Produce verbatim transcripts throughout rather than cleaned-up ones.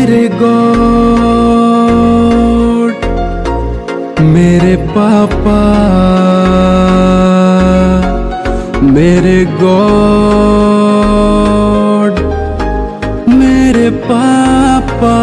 मेरे गॉड, मेरे पापा, मेरे गॉड, मेरे पापा,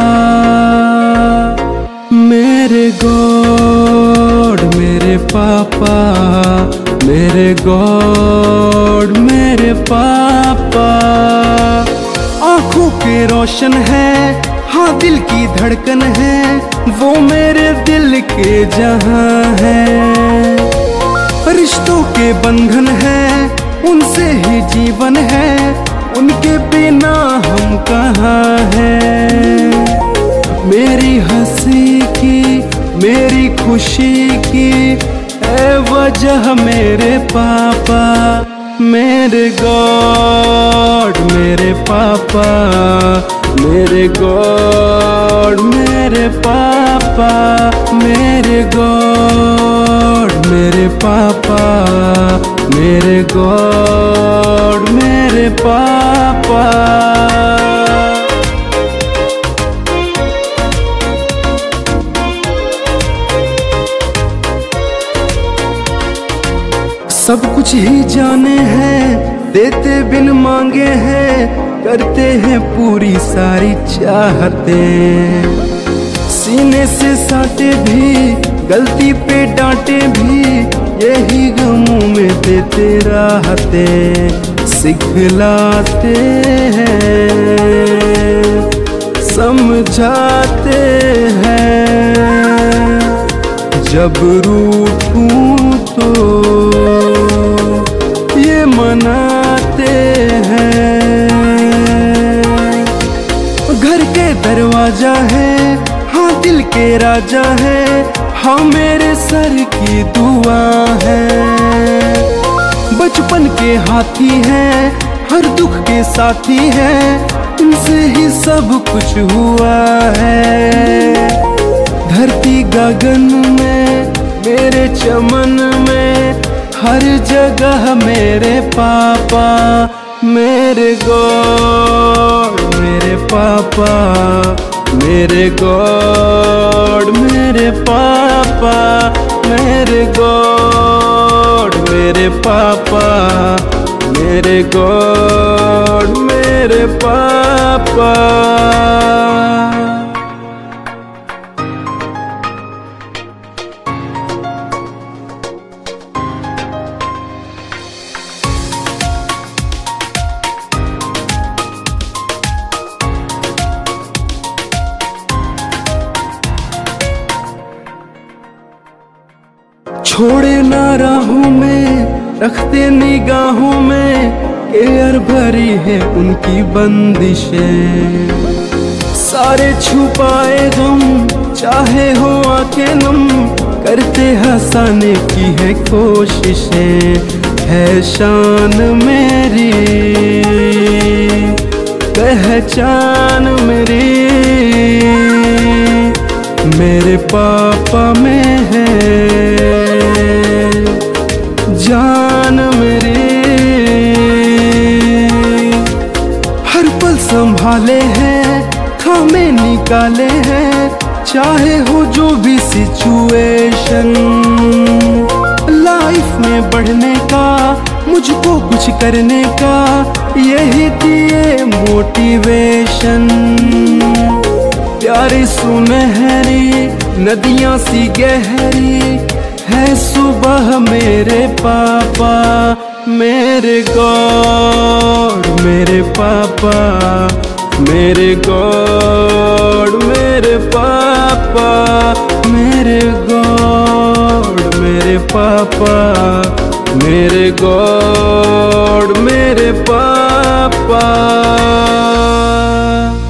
मेरे गॉड, मेरे पापा, मेरे गॉड, मेरे पापा। आंखों के रोशन है, हाँ दिल की धड़कन है, वो मेरे दिल के जहां है। रिश्तों के बंधन है, उनसे ही जीवन है, उनके बिना हम कहाँ हैं। मेरी हंसी की, मेरी खुशी की है वजह मेरे पापा, मेरे गॉड, मेरे पापा, मेरे गॉड, मेरे पापा, मेरे गॉड, मेरे पापा, मेरे गॉड, मेरे पापा। सब कुछ ही जाने हैं, देते बिन मांगे हैं, करते हैं पूरी सारी चाहते। सीने से साटे भी, गलती पे डांटे भी, यही गमों में देते राहते। सिखलाते हैं, समझाते हैं, जब रूठूं तो ये मनाते हैं। घर के दरवाजा है, हाँ दिल के राजा है, हाँ मेरे सर की दुआ है। बचपन के हाथी हैं, हर दुख के साथी हैं, इनसे ही सब कुछ हुआ है। धरती गगन में, मेरे चमन में, हर जगह मेरे पापा, मेरे गॉड, मेरे पापा, मेरे गॉड, मेरे पापा, मेरे गॉड, मेरे पापा, मेरे गॉड, मेरे पापा। छोड़े ना राहों में, रखते निगाहों में, केयर भरी है उनकी बंदिशें। सारे छुपाए गम, चाहे हो आंखें नम, करते हंसाने की है कोशिशें। है शान मेरी, पहचान मेरी, मेरे पापा में है जान मेरी। हर पल संभाले हैं, खामे निकाले हैं, चाहे हो जो भी सिचुएशन। लाइफ में बढ़ने का, मुझको कुछ करने का, यही दिए मोटिवेशन। प्यारी सुनहरी नदियां सी गहरी है सुबह मेरे पापा, मेरे गॉड, मेरे पापा, मेरे गॉड, मेरे पापा, मेरे गॉड, मेरे पापा, मेरे गॉड, मेरे पापा।